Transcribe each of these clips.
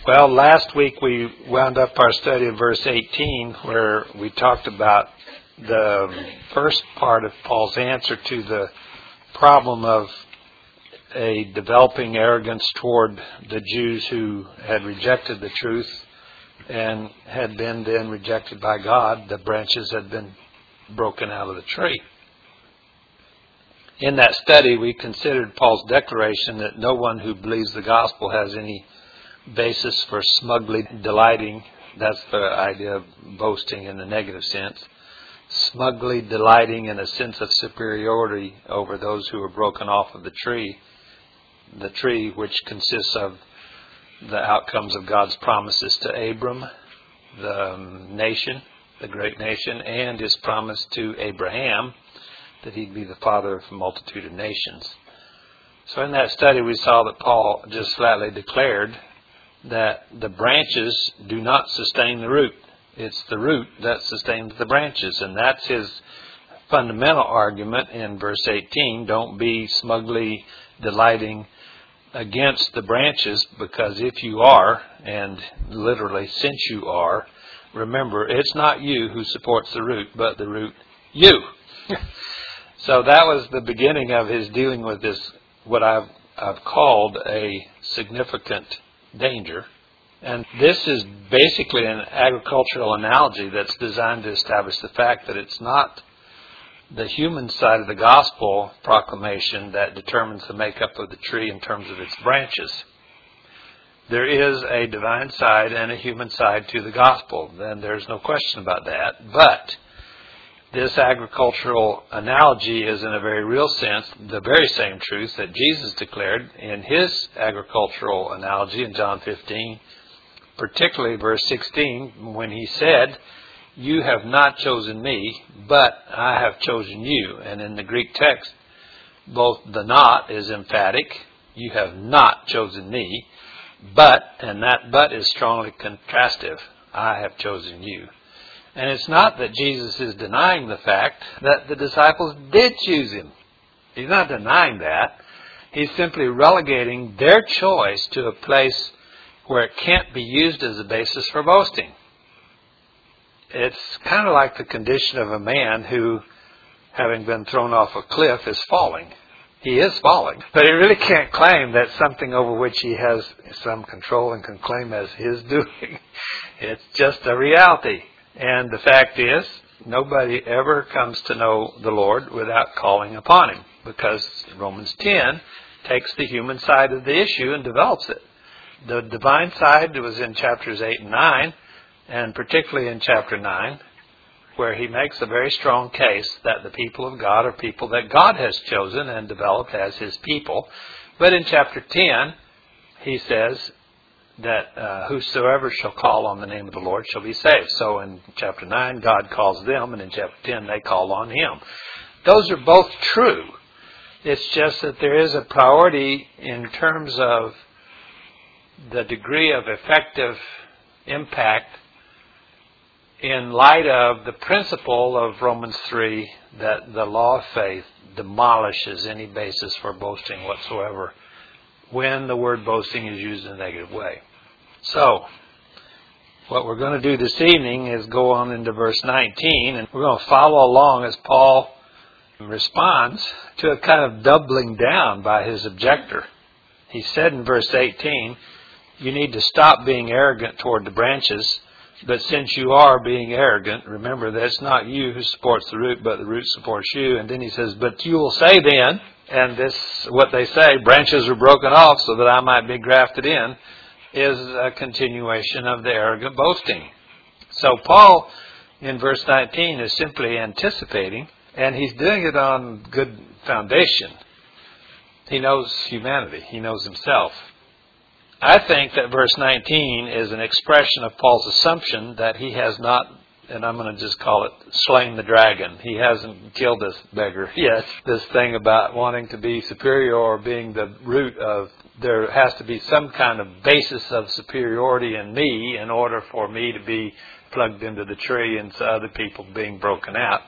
Well, last week we wound up our study of verse 18, where we talked about the first part of Paul's answer to the problem of a developing arrogance toward the Jews who had rejected the truth and had been then rejected by God. The branches had been broken out of the tree. In that study, we considered Paul's declaration that no one who believes the gospel has any basis for smugly delighting. That's the idea of boasting in the negative sense. Smugly delighting in a sense of superiority over those who are broken off of the tree which consists of the outcomes of God's promises to Abram, the nation, the great nation, and his promise to Abraham that he'd be the father of a multitude of nations. So in that study we saw that Paul just flatly declared that the branches do not sustain the root. It's the root that sustains the branches, and that's his fundamental argument in verse 18. Don't be smugly delighting against the branches, because if you are, and literally since you are, remember, it's not you who supports the root, but the root you. So that was the beginning of his dealing with this, what I've called a significant danger. And this is basically an agricultural analogy that's designed to establish the fact that it's not the human side of the gospel proclamation that determines the makeup of the tree in terms of its branches. There is a divine side and a human side to the gospel, and there's no question about that. But this agricultural analogy is in a very real sense the very same truth that Jesus declared in his agricultural analogy in John 15, particularly verse 16, when he said, "You have not chosen me, but I have chosen you." And in the Greek text, both the not is emphatic. You have not chosen me, but, and that but is strongly contrastive. I have chosen you. And it's not that Jesus is denying the fact that the disciples did choose him. He's not denying that. He's simply relegating their choice to a place where it can't be used as a basis for boasting. It's kind of like the condition of a man who, having been thrown off a cliff, is falling. He is falling, but he really can't claim that something over which he has some control and can claim as his doing. It's just a reality. And the fact is, nobody ever comes to know the Lord without calling upon him, because Romans 10 takes the human side of the issue and develops it. The divine side was in chapters 8 and 9, and particularly in chapter 9, where he makes a very strong case that the people of God are people that God has chosen and developed as his people. But in chapter 10, he says that whosoever shall call on the name of the Lord shall be saved. So in chapter 9, God calls them, and in chapter 10, they call on him. Those are both true. It's just that there is a priority in terms of the degree of effective impact in light of the principle of Romans 3 that the law of faith demolishes any basis for boasting whatsoever when the word boasting is used in a negative way. So, what we're going to do this evening is go on into verse 19, and we're going to follow along as Paul responds to a kind of doubling down by his objector. He said in verse 18, you need to stop being arrogant toward the branches, but since you are being arrogant, remember that it's not you who supports the root, but the root supports you. And then he says, but you will say then, and this, what they say, branches are broken off so that I might be grafted in, is a continuation of the arrogant boasting. So Paul, in verse 19, is simply anticipating, and he's doing it on good foundation. He knows humanity. He knows himself. I think that verse 19 is an expression of Paul's assumption that he has not, and I'm going to just call it, slain the dragon. He hasn't killed this beggar yet. This thing about wanting to be superior or being the root of, there has to be some kind of basis of superiority in me in order for me to be plugged into the tree and so other people being broken out.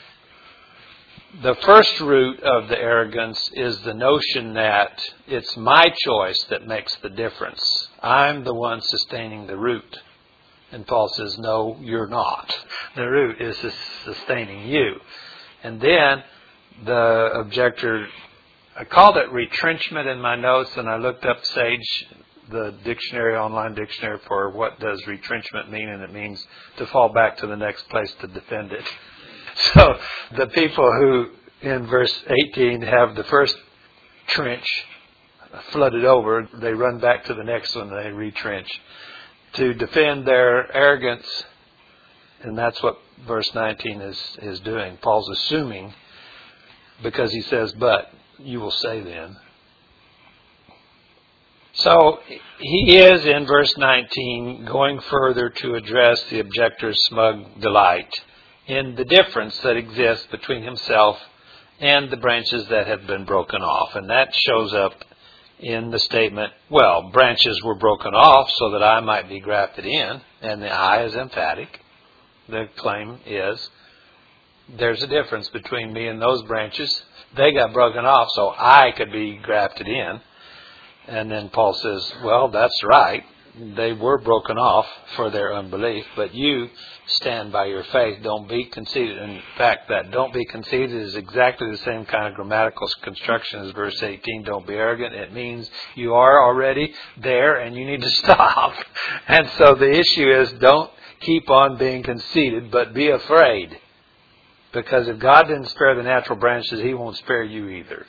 The first root of the arrogance is the notion that it's my choice that makes the difference. I'm the one sustaining the root. And Paul says, no, you're not. The root is sustaining you. And then the objector, I called it retrenchment in my notes, and I looked up Sage, the dictionary, online dictionary, for what does retrenchment mean, and it means to fall back to the next place to defend it. So the people who, in verse 18, have the first trench flooded over, they run back to the next one, they retrench to defend their arrogance, and that's what verse 19 is doing. Paul's assuming, because he says, but you will say then. So he is, in verse 19, going further to address the objector's smug delight in the difference that exists between himself and the branches that have been broken off. And that shows up in the statement, well, branches were broken off so that I might be grafted in, and the I is emphatic. The claim is, there's a difference between me and those branches. They got broken off so I could be grafted in. And then Paul says, well, that's right. They were broken off for their unbelief, but you stand by your faith. Don't be conceited. In fact, that don't be conceited is exactly the same kind of grammatical construction as verse 18. Don't be arrogant. It means you are already there and you need to stop. And so the issue is, don't keep on being conceited, but be afraid. Because if God didn't spare the natural branches, He won't spare you either.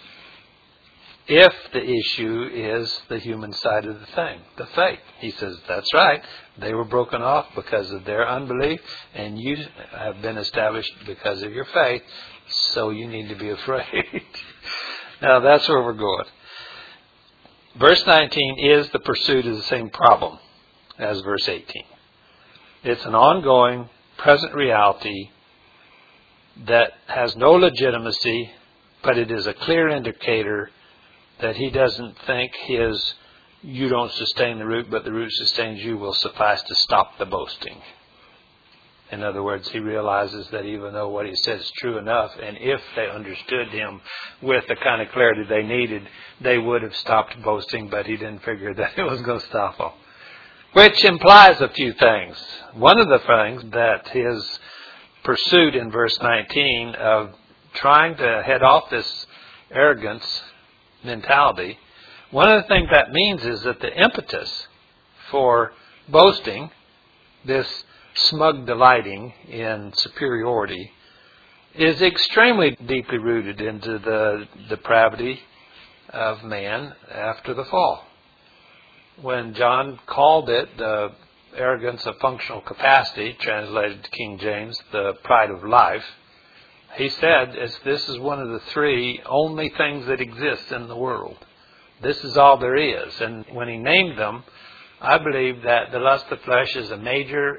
If the issue is the human side of the thing, the faith. He says, that's right. They were broken off because of their unbelief, and you have been established because of your faith, so you need to be afraid. Now, that's where we're going. Verse 19 is the pursuit of the same problem as verse 18. It's an ongoing, present reality that has no legitimacy, but it is a clear indicator that he doesn't think his you don't sustain the root, but the root sustains you will suffice to stop the boasting. In other words, he realizes that even though what he says is true enough, and if they understood him with the kind of clarity they needed, they would have stopped boasting, but he didn't figure that it was going to stop them. Which implies a few things. One of the things that his pursuit in verse 19 of trying to head off this arrogance mentality, one of the things that means is that the impetus for boasting, this smug delighting in superiority, is extremely deeply rooted into the depravity of man after the fall. When John called it the arrogance of functional capacity, translated to King James, the pride of life, he said, this is one of the three only things that exist in the world. This is all there is. And when he named them, I believe that the lust of flesh is a major,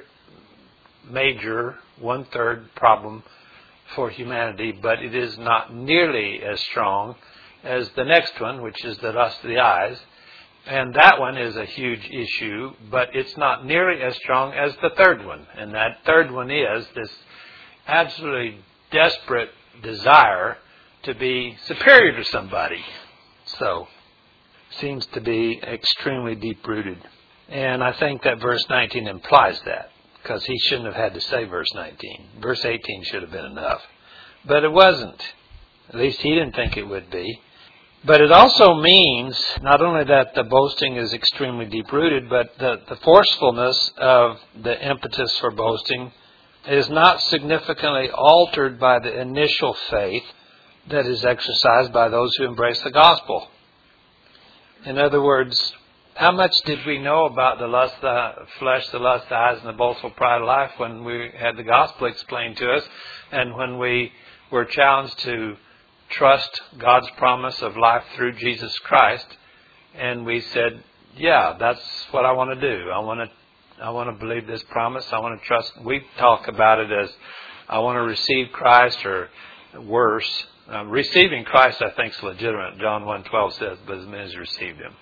one-third problem for humanity, but it is not nearly as strong as the next one, which is the lust of the eyes. And that one is a huge issue, but it's not nearly as strong as the third one. And that third one is this absolutely desperate desire to be superior to somebody. So, seems to be extremely deep-rooted. And I think that verse 19 implies that, because he shouldn't have had to say verse 19. Verse 18 should have been enough. But it wasn't. At least he didn't think it would be. But it also means not only that the boasting is extremely deep-rooted, but the forcefulness of the impetus for boasting is not significantly altered by the initial faith that is exercised by those who embrace the gospel. In other words, how much did we know about the lust of the flesh, the lust of the eyes, and the boastful pride of life when we had the gospel explained to us, and when we were challenged to trust God's promise of life through Jesus Christ, and we said, yeah, that's what I want to do. I want to believe this promise. I want to trust. We talk about it as I want to receive Christ, or worse. Receiving Christ, I think, is legitimate. John 1:12 says, but as many as received Him.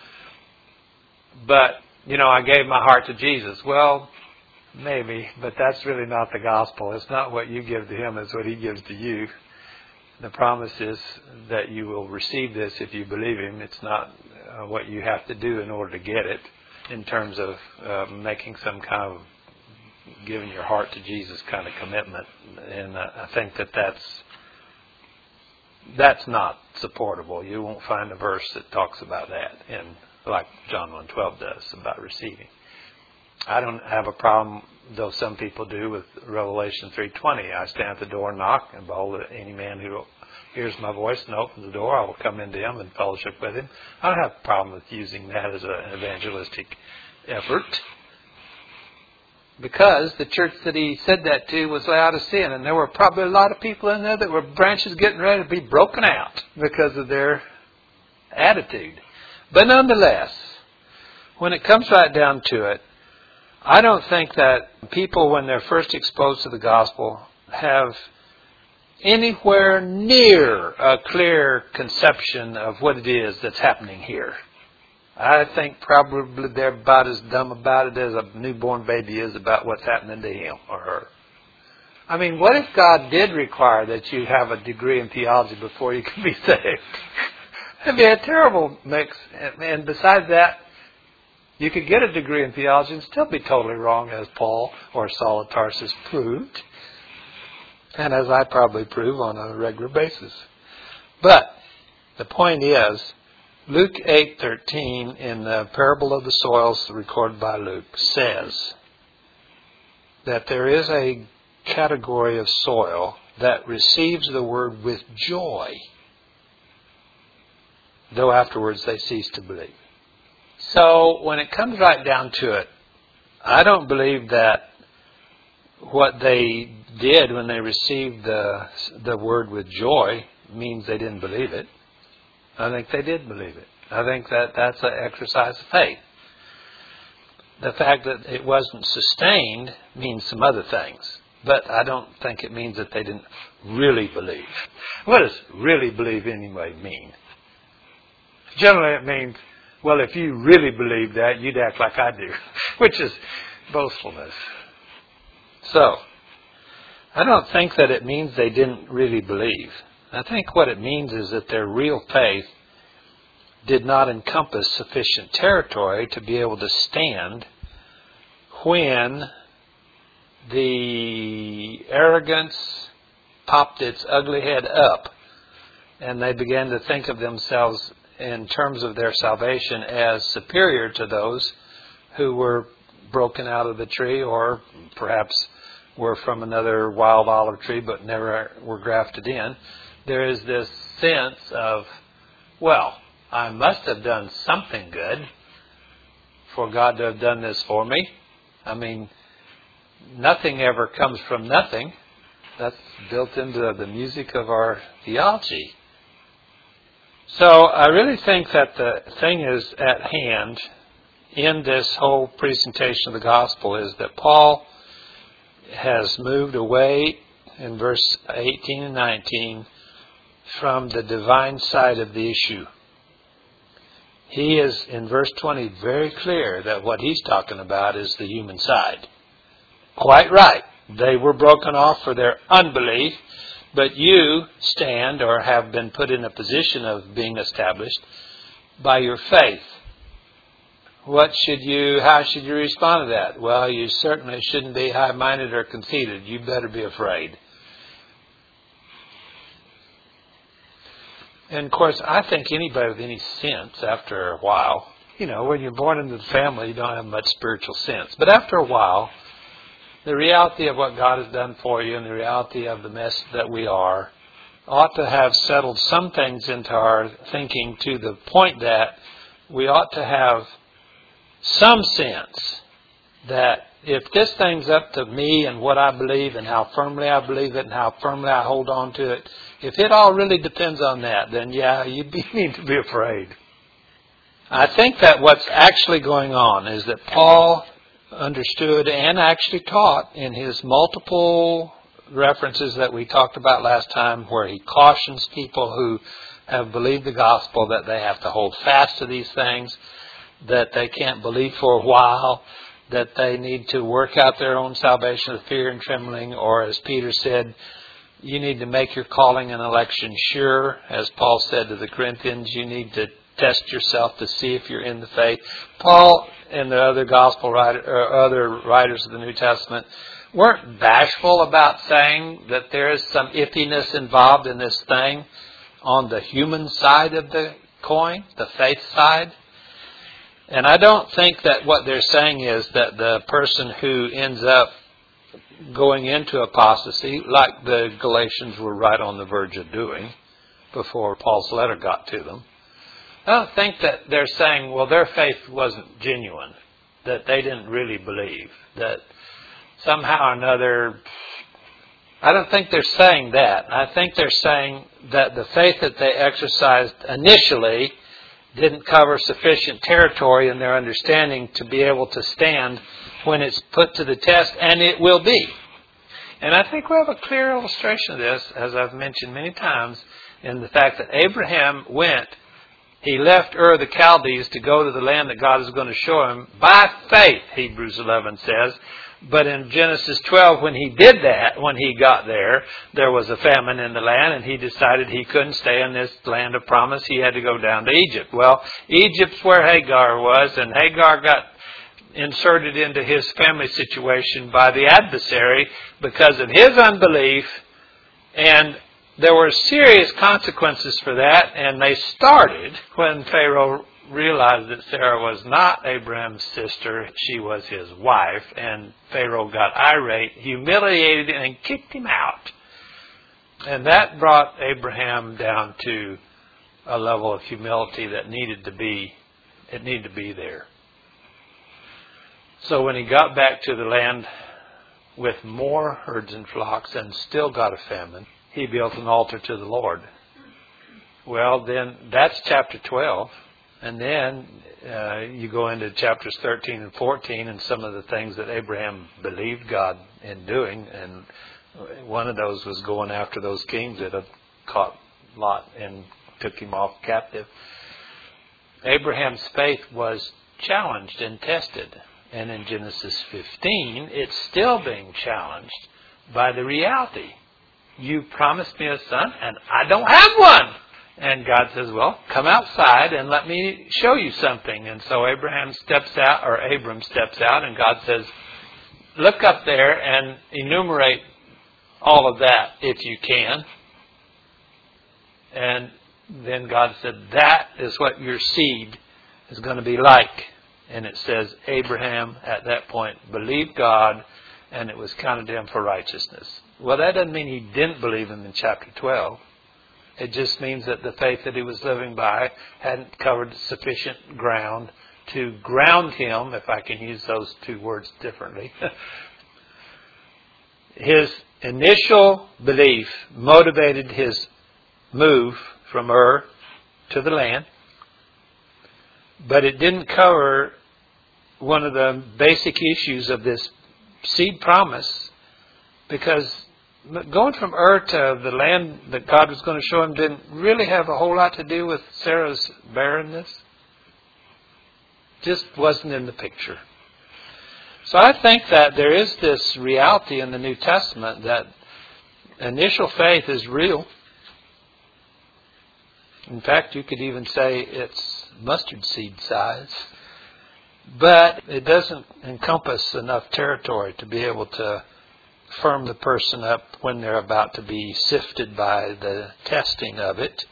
But, I gave my heart to Jesus. Well, maybe, but that's really not the gospel. It's not what you give to Him, it's what He gives to you. The promise is that you will receive this if you believe Him. It's not what you have to do in order to get it, in terms of making some kind of giving your heart to Jesus kind of commitment. And I think that's not supportable. You won't find a verse that talks about that, and like John 1:12 does about receiving. I don't have a problem, though some people do, with Revelation 3:20. I stand at the door and knock, and behold, any man who hears my voice and opens the door, I will come into him and fellowship with him. I don't have a problem with using that as an evangelistic effort, because the church that he said that to was Laodicean, and there were probably a lot of people in there that were branches getting ready to be broken out because of their attitude. But nonetheless, when it comes right down to it, I don't think that people, when they're first exposed to the gospel, have anywhere near a clear conception of what it is that's happening here. I think probably they're about as dumb about it as a newborn baby is about what's happening to him or her. I mean, what if God did require that you have a degree in theology before you can be saved? It'd be a terrible mix. And besides that, you could get a degree in theology and still be totally wrong, as Paul or Saul of Tarsus proved, and as I probably prove on a regular basis. But the point is, Luke 8:13 in the parable of the soils recorded by Luke says that there is a category of soil that receives the word with joy, though afterwards they cease to believe. So when it comes right down to it, I don't believe that what they did when they received the word with joy means they didn't believe it. I think they did believe it. I think that's an exercise of faith. The fact that it wasn't sustained means some other things, but I don't think it means that they didn't really believe. What does really believe anyway mean? Generally it means, well, if you really believe that, you'd act like I do, which is boastfulness. So, I don't think that it means they didn't really believe. I think what it means is that their real faith did not encompass sufficient territory to be able to stand when the arrogance popped its ugly head up and they began to think of themselves in terms of their salvation as superior to those who were broken out of the tree, or perhaps were from another wild olive tree but never were grafted in. There is this sense of, well, I must have done something good for God to have done this for me. I mean, nothing ever comes from nothing. That's built into the music of our theology. So I really think that the thing is at hand in this whole presentation of the gospel is that Paul has moved away in verse 18 and 19 from the divine side of the issue. He is, in verse 20, very clear that what he's talking about is the human side. Quite right. They were broken off for their unbelief, but you stand or have been put in a position of being established by your faith. How should you respond to that? Well, you certainly shouldn't be high-minded or conceited. You better be afraid. And, of course, I think anybody with any sense after a while, when you're born into the family, you don't have much spiritual sense. But after a while, the reality of what God has done for you and the reality of the mess that we are ought to have settled some things into our thinking to the point that we ought to have some sense that if this thing's up to me and what I believe and how firmly I believe it and how firmly I hold on to it, if it all really depends on that, then yeah, you need to be afraid. I think that what's actually going on is that Paul understood and actually taught in his multiple references that we talked about last time, where he cautions people who have believed the gospel that they have to hold fast to these things, that they can't believe for a while, that they need to work out their own salvation with fear and trembling, or as Peter said, You need to make your calling and election sure. As Paul said to the Corinthians, you need to test yourself to see if you're in the faith. Paul and the other other writers of the New Testament weren't bashful about saying that there is some iffiness involved in this thing on the human side of the coin, the faith side. And I don't think that what they're saying is that the person who ends up going into apostasy, like the Galatians were right on the verge of doing before Paul's letter got to them, I don't think that they're saying, well, their faith wasn't genuine, that they didn't really believe, that somehow or another. I don't think they're saying that. I think they're saying that the faith that they exercised initially didn't cover sufficient territory in their understanding to be able to stand when it's put to the test, and it will be. And I think we have a clear illustration of this, as I've mentioned many times, in the fact that Abraham he left Ur of the Chaldees to go to the land that God is going to show him by faith, Hebrews 11 says. But in Genesis 12, when he did that, when he got there, there was a famine in the land, and he decided he couldn't stay in this land of promise. He had to go down to Egypt. Well, Egypt's where Hagar was, and Hagar got inserted into his family situation by the adversary because of his unbelief, and there were serious consequences for that, and they started when Pharaoh realized that Sarah was not Abraham's sister, she was his wife, and Pharaoh got irate, humiliated him, and kicked him out. And that brought Abraham down to a level of humility that needed to be there. So when he got back to the land with more herds and flocks and still got a famine, he built an altar to the Lord. Well, then that's chapter 12. And then you go into chapters 13 and 14 and some of the things that Abraham believed God in doing. And one of those was going after those kings that had caught Lot and took him off captive. Abraham's faith was challenged and tested. And in Genesis 15, it's still being challenged by the reality. You promised me a son, and I don't have one. And God says, well, come outside and let me show you something. And so Abram steps out, and God says, look up there and enumerate all of that if you can. And then God said, that is what your seed is going to be like. And it says, Abraham at that point believed God, and it was counted to him for righteousness. Well, that doesn't mean he didn't believe him in chapter 12. It just means that the faith that he was living by hadn't covered sufficient ground to ground him, if I can use those two words differently. His initial belief motivated his move from Ur to the land, but it didn't cover one of the basic issues of this seed promise, because going from Ur to the land that God was going to show him didn't really have a whole lot to do with Sarah's barrenness. Just wasn't in the picture. So I think that there is this reality in the New Testament that initial faith is real. In fact, you could even say it's mustard seed size. But it doesn't encompass enough territory to be able to firm the person up when they're about to be sifted by the testing of it.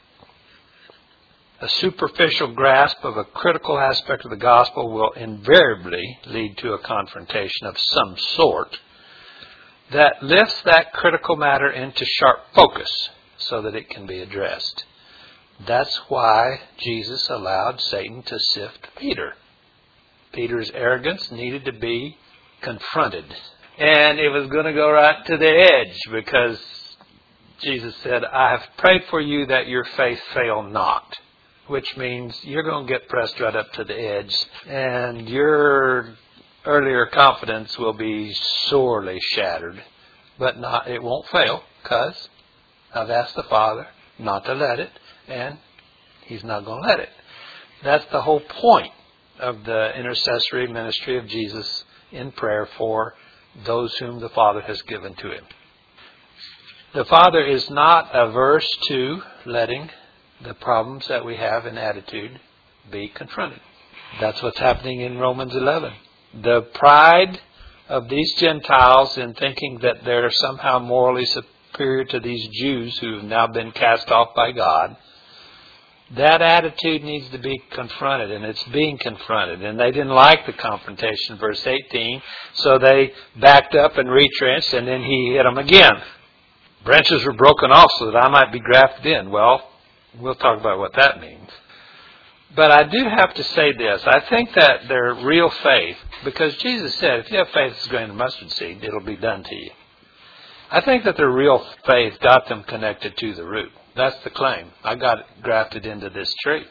A superficial grasp of a critical aspect of the gospel will invariably lead to a confrontation of some sort that lifts that critical matter into sharp focus so that it can be addressed. That's why Jesus allowed Satan to sift Peter. Peter's arrogance needed to be confronted. And it was going to go right to the edge, because Jesus said, I have prayed for you that your faith fail not. Which means you're going to get pressed right up to the edge, and your earlier confidence will be sorely shattered. But it won't fail, because I've asked the Father not to let it, and He's not going to let it. That's the whole point of the intercessory ministry of Jesus in prayer for those whom the Father has given to Him. The Father is not averse to letting the problems that we have in attitude be confronted. That's what's happening in Romans 11. The pride of these Gentiles in thinking that they're somehow morally superior to these Jews who have now been cast off by God, that attitude needs to be confronted, and it's being confronted. And they didn't like the confrontation, verse 18, so they backed up and retrenched, and then he hit them again. Branches were broken off so that I might be grafted in. Well, we'll talk about what that means. But I do have to say this. I think that their real faith, because Jesus said, if you have faith as a grain of mustard seed, it'll be done to you. I think that their real faith got them connected to the root. That's the claim. I got grafted into this tree.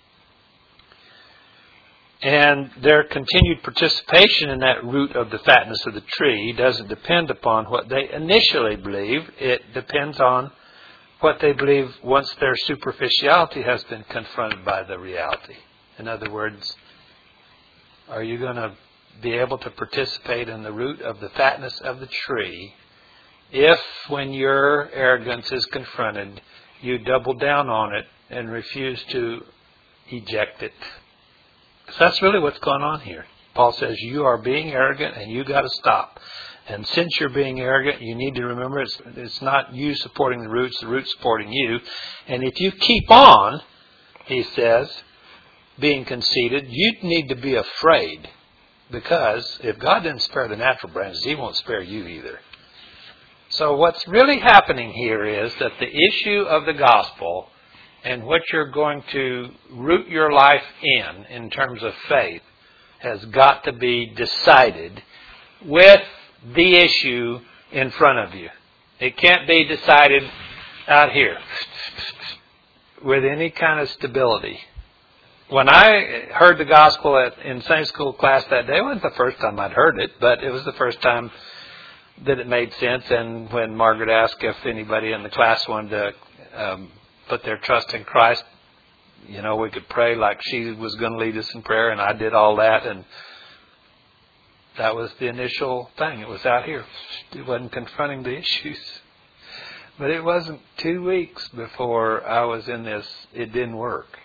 And their continued participation in that root of the fatness of the tree doesn't depend upon what they initially believe. It depends on what they believe once their superficiality has been confronted by the reality. In other words, are you going to be able to participate in the root of the fatness of the tree if, when your arrogance is confronted, you double down on it and refuse to eject it? Because that's really what's going on here. Paul says you are being arrogant and you got to stop. And since you're being arrogant, you need to remember it's not you supporting the root's supporting you. And if you keep on, he says, being conceited, you need to be afraid. Because if God didn't spare the natural branches, he won't spare you either. So what's really happening here is that the issue of the gospel and what you're going to root your life in terms of faith has got to be decided with the issue in front of you. It can't be decided out here with any kind of stability. When I heard the gospel in Sunday school class that day, it wasn't the first time I'd heard it, but it was the first time that it made sense. And when Margaret asked if anybody in the class wanted to put their trust in Christ, you know, we could pray like she was going to lead us in prayer, and I did all that, and that was the initial thing. It was out here. It wasn't confronting the issues. But it wasn't 2 weeks before I was in this, it didn't work.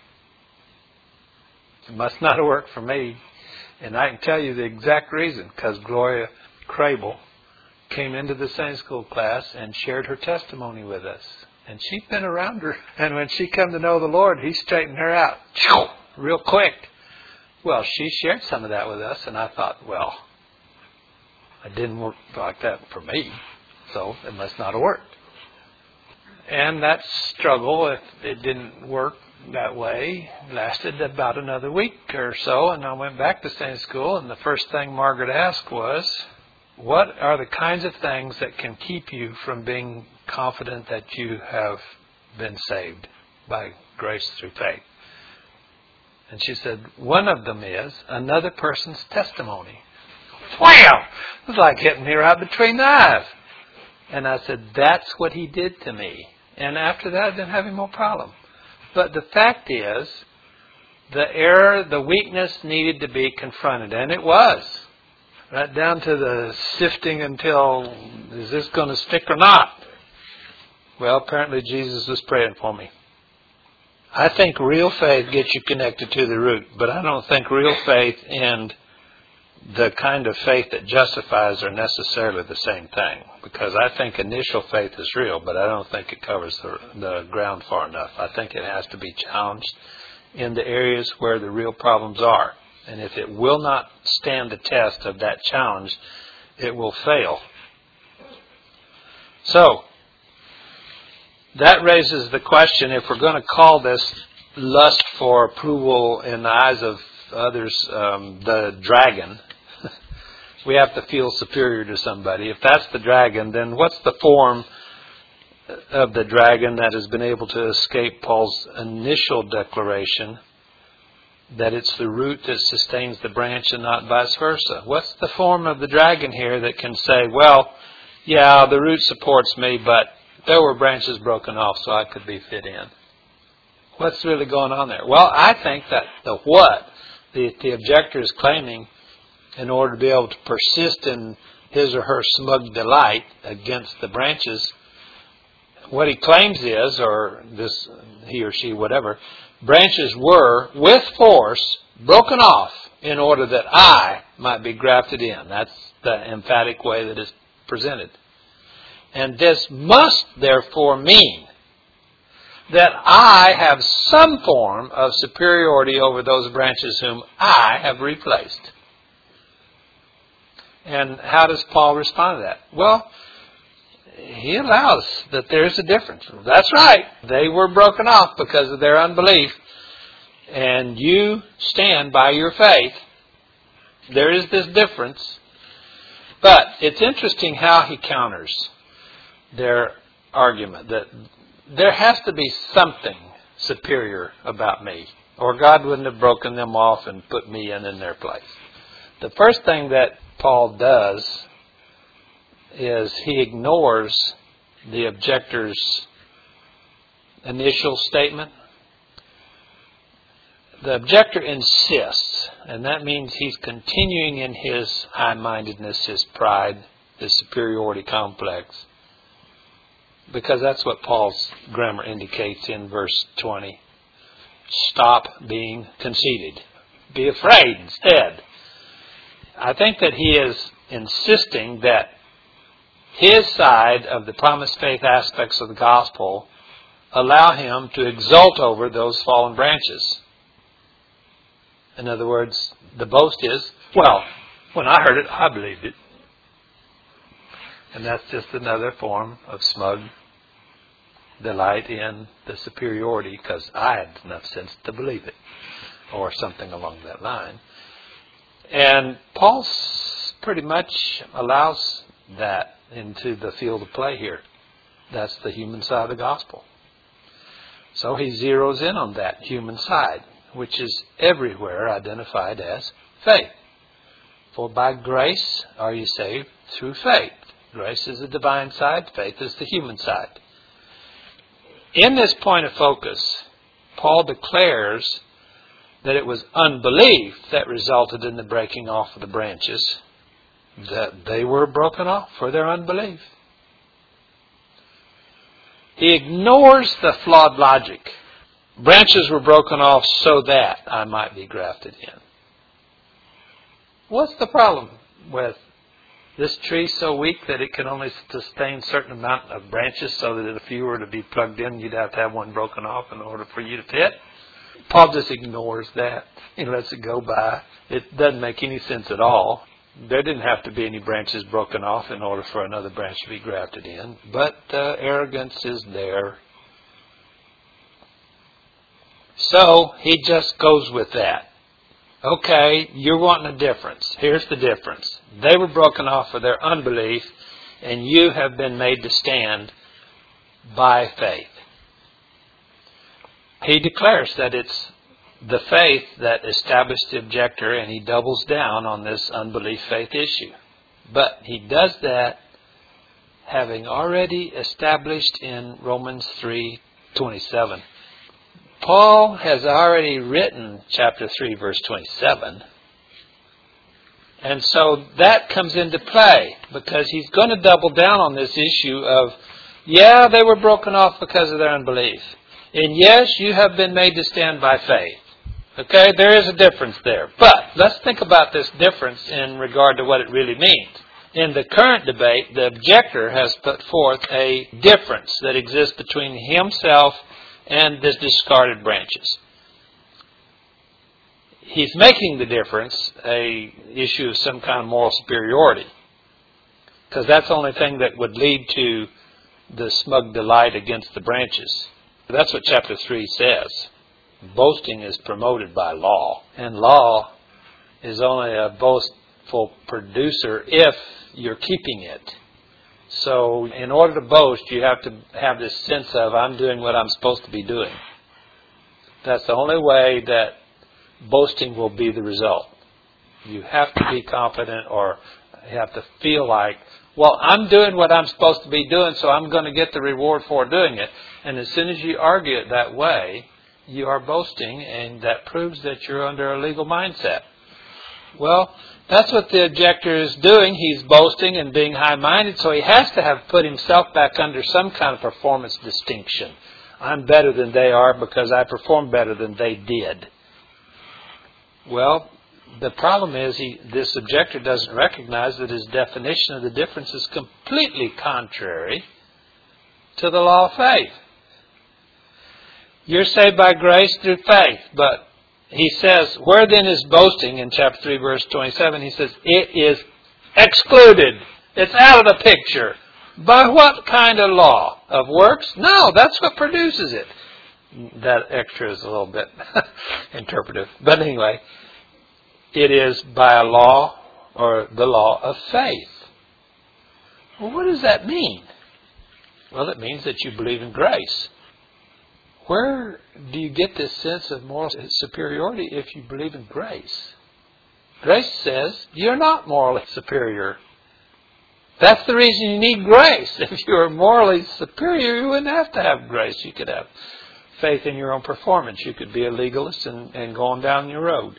It must not have worked for me. And I can tell you the exact reason, because Gloria Crable came into the Sunday school class and shared her testimony with us. And she'd been around her. And when she come to know the Lord, he straightened her out real quick. Well, she shared some of that with us, and I thought, well, it didn't work like that for me, so it must not have worked. And that struggle, if it didn't work that way, lasted about another week or so, and I went back to Sunday school, and the first thing Margaret asked was, what are the kinds of things that can keep you from being confident that you have been saved by grace through faith? And she said, one of them is another person's testimony. Wow! It was like hitting me right between the eyes. And I said, that's what he did to me. And after that, I didn't have any more problem. But the fact is, the error, the weakness needed to be confronted. And it was. Right down to the sifting until, is this going to stick or not? Well, apparently Jesus was praying for me. I think real faith gets you connected to the root. But I don't think real faith and the kind of faith that justifies are necessarily the same thing. Because I think initial faith is real, but I don't think it covers the ground far enough. I think it has to be challenged in the areas where the real problems are. And if it will not stand the test of that challenge, it will fail. So, that raises the question, if we're going to call this lust for approval in the eyes of others, the dragon, we have to feel superior to somebody. If that's the dragon, then what's the form of the dragon that has been able to escape Paul's initial declaration that it's the root that sustains the branch and not vice versa? What's the form of the dragon here that can say, well, yeah, the root supports me, but there were branches broken off so I could be fit in? What's really going on there? Well, I think that the objector is claiming in order to be able to persist in his or her smug delight against the branches, what he claims is, or this, he or she, whatever, branches were, with force, broken off in order that I might be grafted in. That's the emphatic way that it's presented. And this must therefore mean that I have some form of superiority over those branches whom I have replaced. And how does Paul respond to that? Well, he allows that there's a difference. That's right. They were broken off because of their unbelief. And you stand by your faith. There is this difference. But it's interesting how he counters their argument that there has to be something superior about me, or God wouldn't have broken them off and put me in their place. The first thing that Paul does is he ignores the objector's initial statement. The objector insists, and that means he's continuing in his high-mindedness, his pride, his superiority complex, because that's what Paul's grammar indicates in verse 20. Stop being conceited. Be afraid instead. I think that he is insisting that his side of the promised faith aspects of the gospel allow him to exult over those fallen branches. In other words, the boast is, well, when I heard it, I believed it. And that's just another form of smug delight in the superiority because I had enough sense to believe it, or something along that line. And Paul pretty much allows that into the field of play here. That's the human side of the gospel. So he zeroes in on that human side, which is everywhere identified as faith. For by grace are you saved through faith. Grace is the divine side, faith is the human side. In this point of focus, Paul declares that it was unbelief that resulted in the breaking off of the branches, that they were broken off for their unbelief. He ignores the flawed logic. Branches were broken off so that I might be grafted in. What's the problem with this tree so weak that it can only sustain a certain amount of branches, so that if you were to be plugged in, you'd have to have one broken off in order for you to fit? Paul just ignores that. He lets it go by. It doesn't make any sense at all. There didn't have to be any branches broken off in order for another branch to be grafted in. But arrogance is there. So he just goes with that. Okay, you're wanting a difference. Here's the difference. They were broken off for their unbelief, and you have been made to stand by faith. He declares that it's the faith that established the objector, and he doubles down on this unbelief-faith issue. But he does that having already established in Romans 3:27. Paul has already written chapter 3, verse 27. And so that comes into play because he's going to double down on this issue of, yeah, they were broken off because of their unbelief. And yes, you have been made to stand by faith. Okay, there is a difference there. But let's think about this difference in regard to what it really means. In the current debate, the objector has put forth a difference that exists between himself and the discarded branches. He's making the difference a issue of some kind of moral superiority, because that's the only thing that would lead to the smug delight against the branches. That's what chapter 3 says. Boasting is promoted by law, and law is only a boastful producer if you're keeping it. So in order to boast, you have to have this sense of, I'm doing what I'm supposed to be doing. That's the only way that boasting will be the result. You have to be confident, or you have to feel like, well, I'm doing what I'm supposed to be doing, so I'm going to get the reward for doing it. And as soon as you argue it that way, you are boasting, and that proves that you're under a legal mindset. Well, That's what the objector is doing. He's boasting and being high-minded, so he has to have put himself back under some kind of performance distinction. I'm better than they are because I performed better than they did. Well, the problem is this objector doesn't recognize that his definition of the difference is completely contrary to the law of faith. You're saved by grace through faith, but he says, where then is boasting in chapter 3, verse 27? He says, it is excluded. It's out of the picture. By what kind of law? Of works? No, that's what produces it. That extra is a little bit interpretive. But anyway, it is by a law, or the law of faith. Well, what does that mean? Well, it means that you believe in grace. Where do you get this sense of moral superiority if you believe in grace? Grace says you're not morally superior. That's the reason you need grace. If you were morally superior, you wouldn't have to have grace. You could have faith in your own performance. You could be a legalist and go on down your road.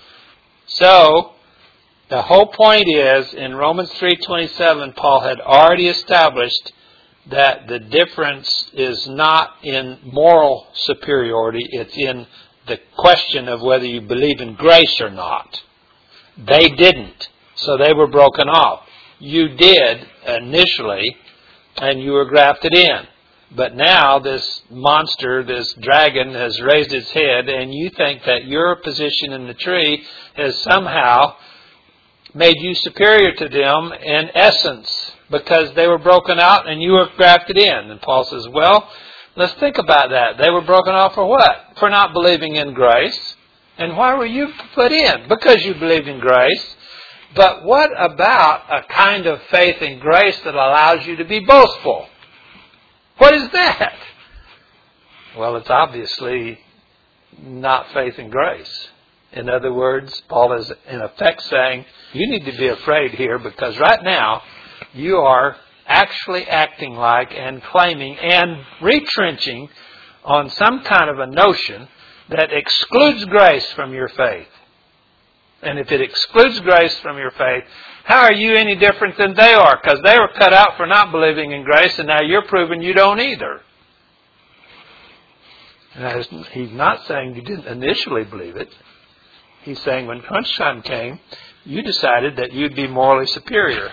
So, the whole point is, in Romans 3:27, Paul had already established that the difference is not in moral superiority, it's in the question of whether you believe in grace or not. They didn't, so they were broken off. You did initially, and you were grafted in. But now this monster, this dragon, has raised its head, and you think that your position in the tree has somehow made you superior to them in essence, because they were broken out and you were grafted in. And Paul says, well, let's think about that. They were broken off for what? For not believing in grace. And why were you put in? Because you believed in grace. But what about a kind of faith in grace that allows you to be boastful? What is that? Well, it's obviously not faith in grace. In other words, Paul is in effect saying, you need to be afraid here because right now you are actually acting like and claiming and retrenching on some kind of a notion that excludes grace from your faith. And if it excludes grace from your faith, how are you any different than they are? Because they were cut out for not believing in grace, and now you're proving you don't either. And he's not saying you didn't initially believe it. He's saying when crunch time came, you decided that you'd be morally superior.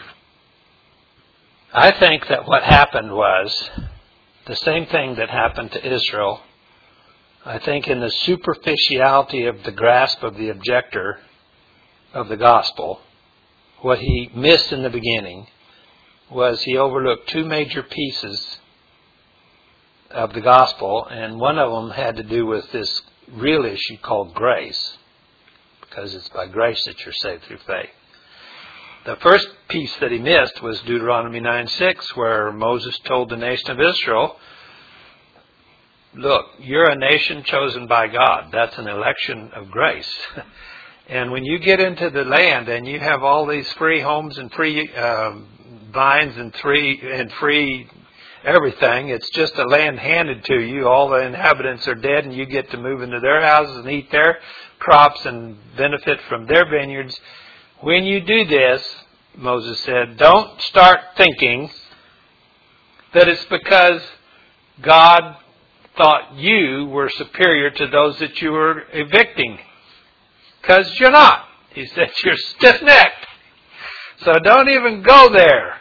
I think that what happened was the same thing that happened to Israel. I think in the superficiality of the grasp of the objector of the gospel, what he missed in the beginning was he overlooked two major pieces of the gospel, and one of them had to do with this real issue called grace, because it's by grace that you're saved through faith. The first piece that he missed was Deuteronomy 9:6, where Moses told the nation of Israel, look, you're a nation chosen by God. That's an election of grace. And when you get into the land and you have all these free homes and free vines and free everything, it's just a land handed to you. All the inhabitants are dead and you get to move into their houses and eat their crops and benefit from their vineyards. When you do this, Moses said, don't start thinking that it's because God thought you were superior to those that you were evicting. Because you're not. He said you're stiff-necked. So don't even go there.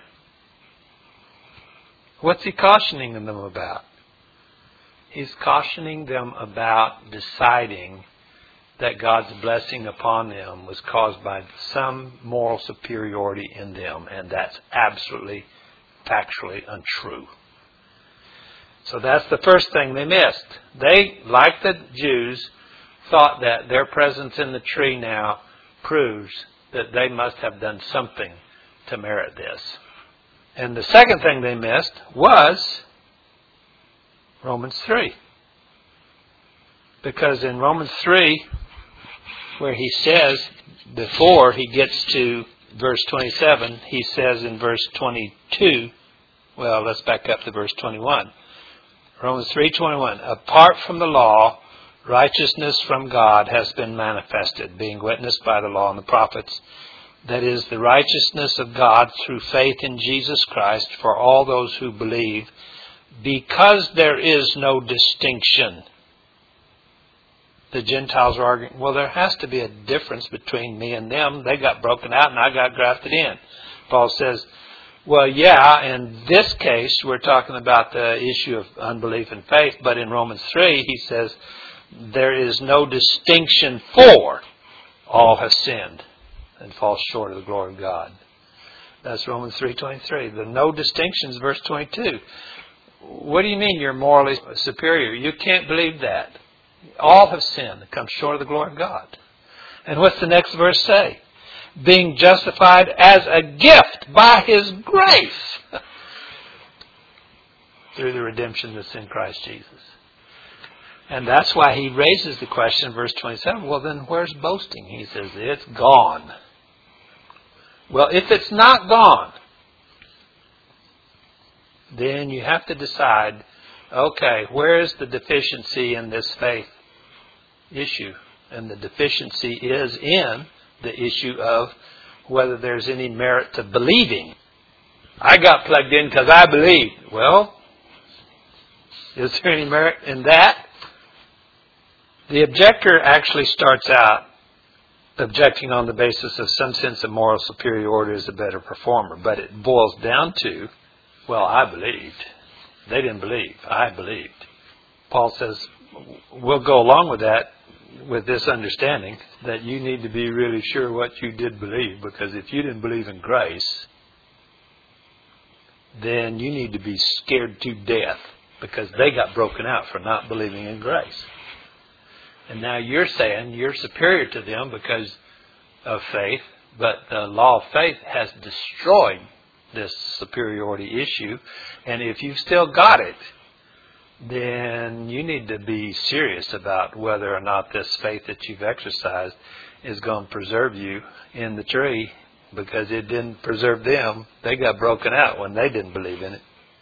What's he cautioning them about? He's cautioning them about deciding that God's blessing upon them was caused by some moral superiority in them, and that's absolutely, factually untrue. So that's the first thing they missed. They, like the Jews, thought that their presence in the tree now proves that they must have done something to merit this. And the second thing they missed was Romans 3. Because in Romans 3, where he says, before he gets to verse 27, he says in verse 22, well, let's back up to verse 21. Romans 3:21, apart from the law, righteousness from God has been manifested, being witnessed by the law and the prophets, that is the righteousness of God through faith in Jesus Christ for all those who believe, because there is no distinction. The Gentiles are arguing, well, there has to be a difference between me and them. They got broken out and I got grafted in. Paul says, well, yeah, in this case, we're talking about the issue of unbelief and faith, but in Romans 3, he says, there is no distinction, for all have sinned and fall short of the glory of God. That's Romans 3:23. The no distinctions, verse 22. What do you mean you're morally superior? You can't believe that. All have sinned and come short of the glory of God. And what's the next verse say? Being justified as a gift by His grace through the redemption that's in Christ Jesus. And that's why he raises the question in verse 27, well then where's boasting? He says, it's gone. Well, if it's not gone, then you have to decide, okay, where is the deficiency in this faith issue? And the deficiency is in the issue of whether there's any merit to believing. I got plugged in because I believed. Well, is there any merit in that? The objector actually starts out objecting on the basis of some sense of moral superiority as a better performer. But it boils down to, well, I believed. They didn't believe. I believed. Paul says, we'll go along with that, with this understanding that you need to be really sure what you did believe. Because if you didn't believe in grace, then you need to be scared to death. Because they got broken out for not believing in grace. And now you're saying you're superior to them because of faith, but the law of faith has destroyed this superiority issue. And if you've still got it, then you need to be serious about whether or not this faith that you've exercised is going to preserve you in the tree, because it didn't preserve them. They got broken out when they didn't believe in it.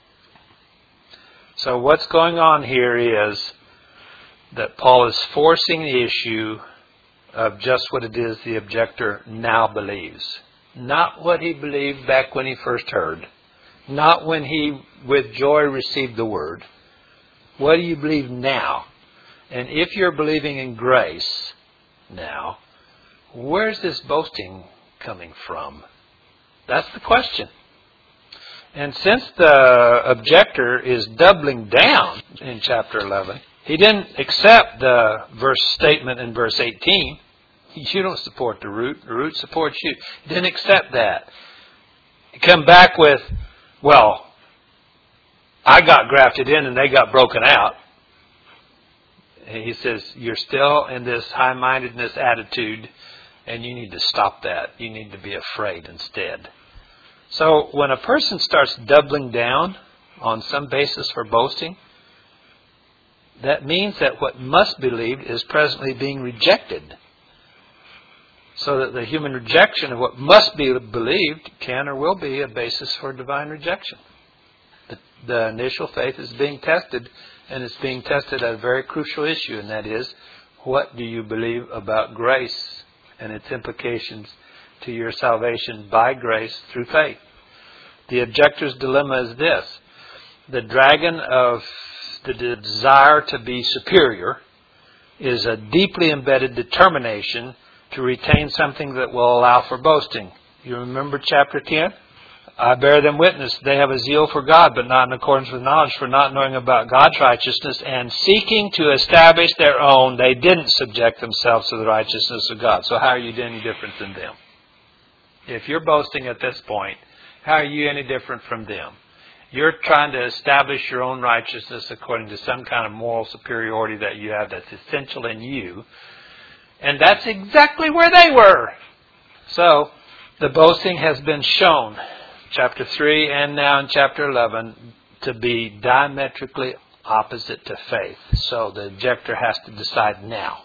So what's going on here is that Paul is forcing the issue of just what it is the objector now believes. Not what he believed back when he first heard. Not when he with joy received the word. What do you believe now? And if you're believing in grace now, where's this boasting coming from? That's the question. And since the objector is doubling down in chapter 11, he didn't accept the verse statement in verse 18. You don't support the root. The root supports you. He didn't accept that. He come back with, well, I got grafted in and they got broken out. And he says, you're still in this high-mindedness attitude and you need to stop that. You need to be afraid instead. So when a person starts doubling down on some basis for boasting, that means that what must be believed is presently being rejected. So that the human rejection of what must be believed can or will be a basis for divine rejection. The initial faith is being tested, and it's being tested at a very crucial issue, and that is, what do you believe about grace and its implications to your salvation by grace through faith? The objector's dilemma is this. The dragon of the desire to be superior is a deeply embedded determination to retain something that will allow for boasting. You remember chapter 10? I bear them witness, they have a zeal for God, but not in accordance with knowledge, for not knowing about God's righteousness and seeking to establish their own, they didn't subject themselves to the righteousness of God. So how are you any different than them? If you're boasting at this point, how are you any different from them? You're trying to establish your own righteousness according to some kind of moral superiority that you have that's essential in you. And that's exactly where they were. So, the boasting has been shown, chapter 3 and now in chapter 11, to be diametrically opposite to faith. So, the objector has to decide now.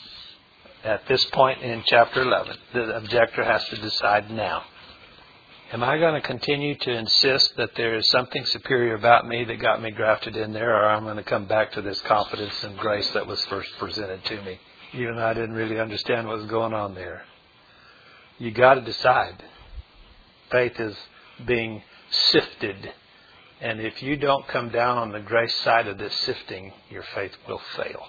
At this point in chapter 11, the objector has to decide now. Am I going to continue to insist that there is something superior about me that got me grafted in there, or I'm going to come back to this confidence and grace that was first presented to me, even though I didn't really understand what was going on there? You got to decide. Faith is being sifted. And if you don't come down on the grace side of this sifting, your faith will fail.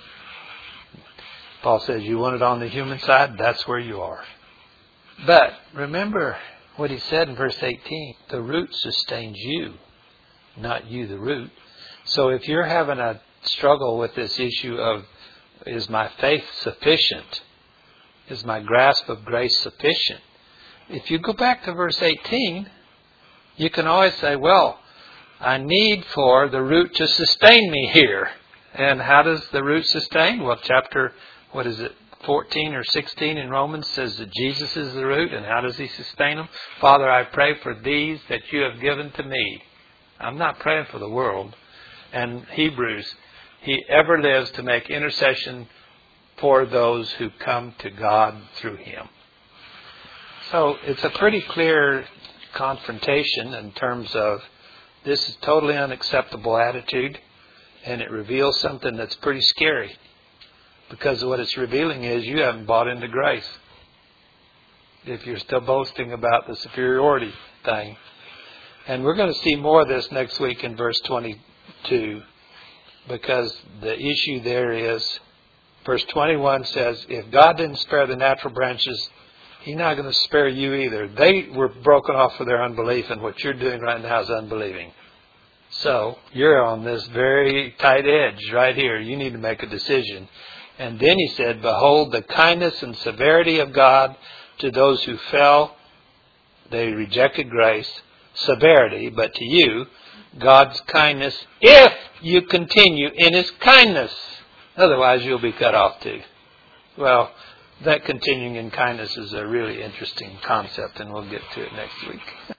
Paul says, you want it on the human side, that's where you are. But remember what he said in verse 18. The root sustains you, not you the root. So if you're having a struggle with this issue of, is my faith sufficient? Is my grasp of grace sufficient? If you go back to verse 18, you can always say, well, I need for the root to sustain me here. And how does the root sustain? Well, chapter 14 or 16 in Romans says that Jesus is the root. And how does he sustain them? Father, I pray for these that you have given to me. I'm not praying for the world. And Hebrews, he ever lives to make intercession for those who come to God through him. So it's a pretty clear confrontation in terms of this is totally unacceptable attitude, and it reveals something that's pretty scary. Because what it's revealing is you haven't bought into grace. If you're still boasting about the superiority thing. And we're going to see more of this next week in verse 22. Because the issue there is, verse 21 says, if God didn't spare the natural branches, he's not going to spare you either. They were broken off for their unbelief, and what you're doing right now is unbelieving. So you're on this very tight edge right here. You need to make a decision. And then he said, behold the kindness and severity of God to those who fell. They rejected grace, severity, but to you, God's kindness, if you continue in his kindness. Otherwise, you'll be cut off too. Well, that continuing in kindness is a really interesting concept, and we'll get to it next week.